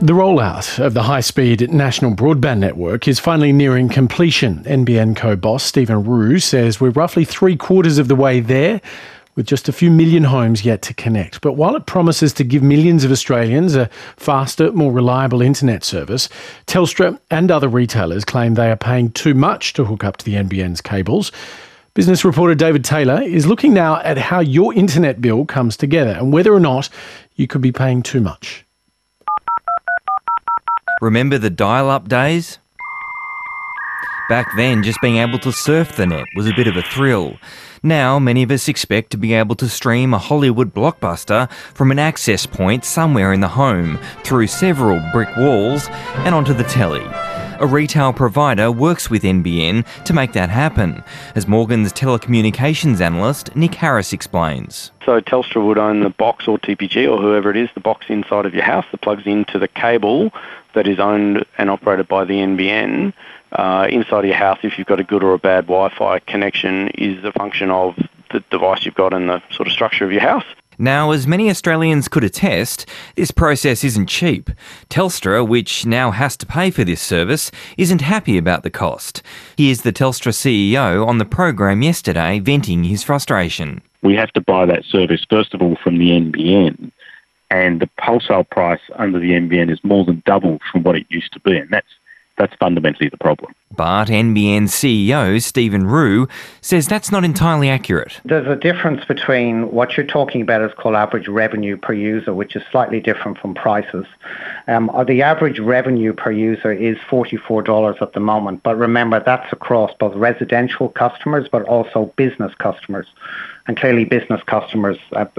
The rollout of the high-speed national broadband network is finally nearing completion. NBN co-boss Stephen Roux says we're roughly three-quarters of the way there, with just a few million homes yet to connect. But while it promises to give millions of Australians a faster, more reliable internet service, Telstra and other retailers claim they are paying too much to hook up to the NBN's cables. Business reporter David Taylor is looking now at how your internet bill comes together and whether or not you could be paying too much. Remember the dial-up days? Back then, just being able to surf the net was a bit of a thrill. Now, many of us expect to be able to stream a Hollywood blockbuster from an access point somewhere in the home, through several brick walls and onto the telly. A retail provider works with NBN to make that happen, as Morgan's telecommunications analyst Nick Harris explains. So Telstra would own the box, or TPG, or whoever it is, the box inside of your house that plugs into the cable that is owned and operated by the NBN. Inside of your house, if you've got a good or a bad Wi-Fi connection, is a function of the device you've got and the sort of structure of your house. Now, as many Australians could attest, this process isn't cheap. Telstra, which now has to pay for this service, isn't happy about the cost. Here's the Telstra CEO on the program yesterday venting his frustration. We have to buy that service, first of all, from the NBN, and the wholesale price under the NBN is more than double from what it used to be, and that's fundamentally the problem. But NBN CEO Stephen Roux says that's not entirely accurate. There's a difference between what you're talking about is called average revenue per user, which is slightly different from prices. The average revenue per user is $44 at the moment, but remember that's across both residential customers but also business customers. And clearly business customers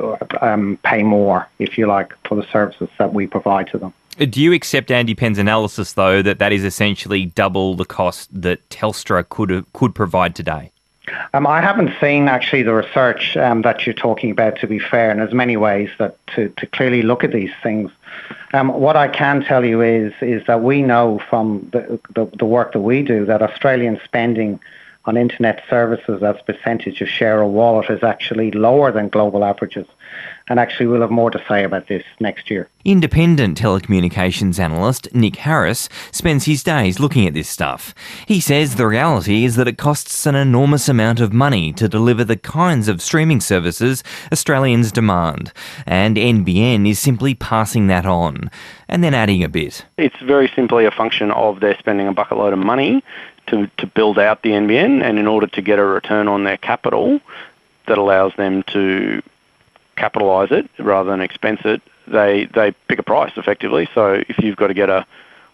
pay more, if you like, for the services that we provide to them. Do you accept Andy Penn's analysis, though, that is essentially double the cost that Telstra could provide today? I haven't seen actually the research that you're talking about, to be fair, and there's many ways that to clearly look at these things. What I can tell you is that we know from the work that we do that Australian spending on internet services as a percentage of share of wallet is actually lower than global averages. And actually we'll have more to say about this next year. Independent telecommunications analyst Nick Harris spends his days looking at this stuff. He says the reality is that it costs an enormous amount of money to deliver the kinds of streaming services Australians demand, and NBN is simply passing that on, and then adding a bit. It's very simply a function of their spending a bucket load of money to build out the NBN, and in order to get a return on their capital that allows them to capitalise it rather than expense it, they pick a price effectively. So if you've got to get a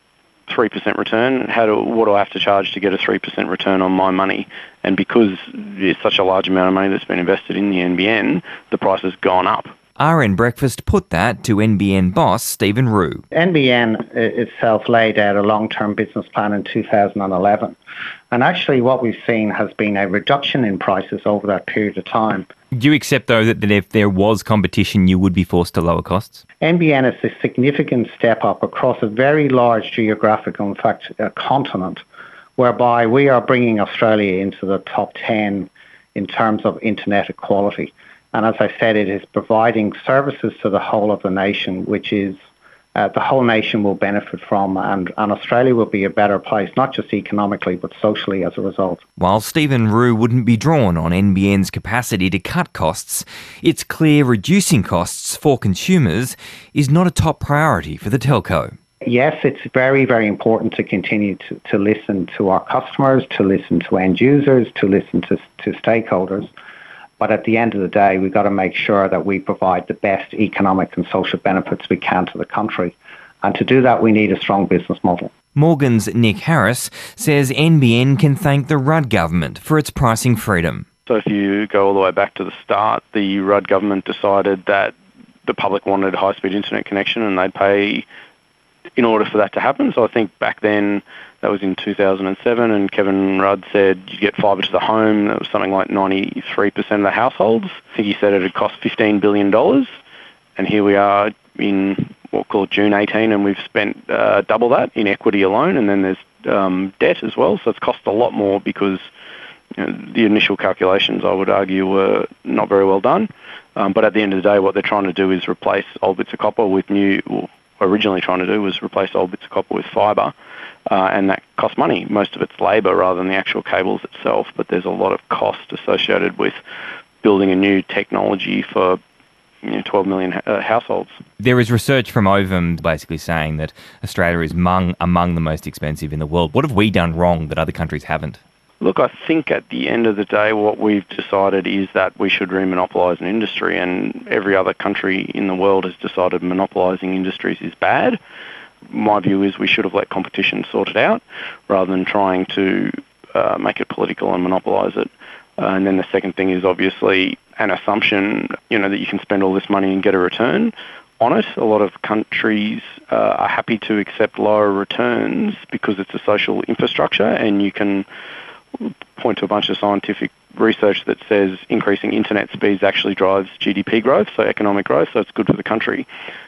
3% return, what do I have to charge to get a 3% return on my money? And because there's such a large amount of money that's been invested in the NBN, the price has gone up. RN Breakfast put that to NBN boss Stephen Roux. NBN itself laid out a long-term business plan in 2011. And actually what we've seen has been a reduction in prices over that period of time. Do you accept, though, that if there was competition, you would be forced to lower costs? NBN is a significant step up across a very large geographical, in fact, continent, whereby we are bringing Australia into the top 10 in terms of internet equality. And as I said, it is providing services to the whole of the nation, which is the whole nation will benefit from, and Australia will be a better place, not just economically, but socially as a result. While Stephen Roux wouldn't be drawn on NBN's capacity to cut costs, it's clear reducing costs for consumers is not a top priority for the telco. Yes, it's very, very important to continue to listen to our customers, to listen to end users, to listen to stakeholders. But at the end of the day, we've got to make sure that we provide the best economic and social benefits we can to the country. And to do that, we need a strong business model. Morgan's Nick Harris says NBN can thank the Rudd government for its pricing freedom. So if you go all the way back to the start, the Rudd government decided that the public wanted a high-speed internet connection and they'd pay in order for that to happen. So I think back then, that was in 2007, and Kevin Rudd said you get fibre to the home. That was something like 93% of the households. I think he said it would cost $15 billion. And here we are in what we call June 18, and we've spent double that in equity alone. And then there's debt as well. So it's cost a lot more because the initial calculations, I would argue, were not very well done. But at the end of the day, what they're trying to do is replace old bits of copper with new were originally trying to do was replace old bits of copper with fibre, and that costs money. Most of it's labour rather than the actual cables itself, but there's a lot of cost associated with building a new technology for 12 million households. There is research from Ovum basically saying that Australia is among the most expensive in the world. What have we done wrong that other countries haven't? Look, I think at the end of the day, what we've decided is that we should remonopolise an industry, and every other country in the world has decided monopolising industries is bad. My view is we should have let competition sort it out rather than trying to make it political and monopolise it. And then the second thing is obviously an assumption, that you can spend all this money and get a return on it. A lot of countries are happy to accept lower returns because it's a social infrastructure, and you can point to a bunch of scientific research that says increasing internet speeds actually drives GDP growth, so economic growth, so it's good for the country.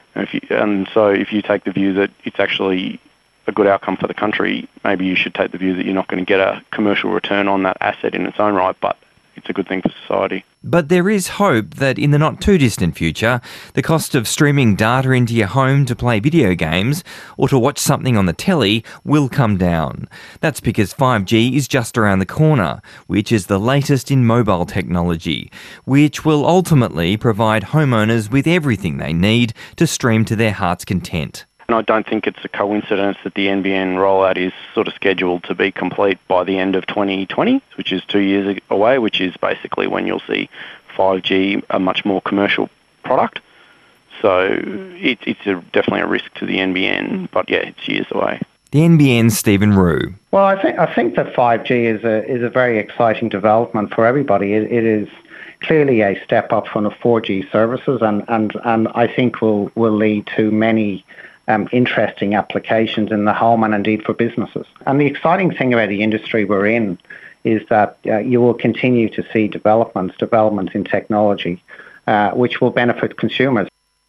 And so if you take the view that it's actually a good outcome for the country, maybe you should take the view that you're not going to get a commercial return on that asset in its own right, but it's a good thing for society. But there is hope that in the not too distant future, the cost of streaming data into your home to play video games or to watch something on the telly will come down. That's because 5G is just around the corner, which is the latest in mobile technology, which will ultimately provide homeowners with everything they need to stream to their heart's content. And I don't think it's a coincidence that the NBN rollout is sort of scheduled to be complete by the end of 2020, which is 2 years away, which is basically when you'll see 5G a much more commercial product. So it's definitely a risk to the NBN, but yeah, it's years away. The NBN's Stephen Rue. Well, I think that 5G is a very exciting development for everybody. It is clearly a step up from the 4G services, and I think will lead to many interesting applications in the home and indeed for businesses. And the exciting thing about the industry we're in is that you will continue to see developments in technology, which will benefit consumers.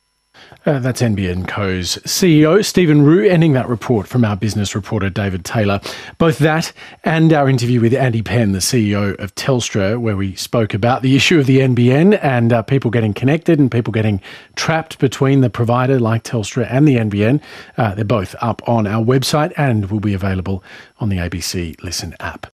That's NBN Co's CEO, Stephen Rue, ending that report from our business reporter, David Taylor. Both that and our interview with Andy Penn, the CEO of Telstra, where we spoke about the issue of the NBN and people getting connected and people getting trapped between the provider like Telstra and the NBN. They're both up on our website and will be available on the ABC Listen app.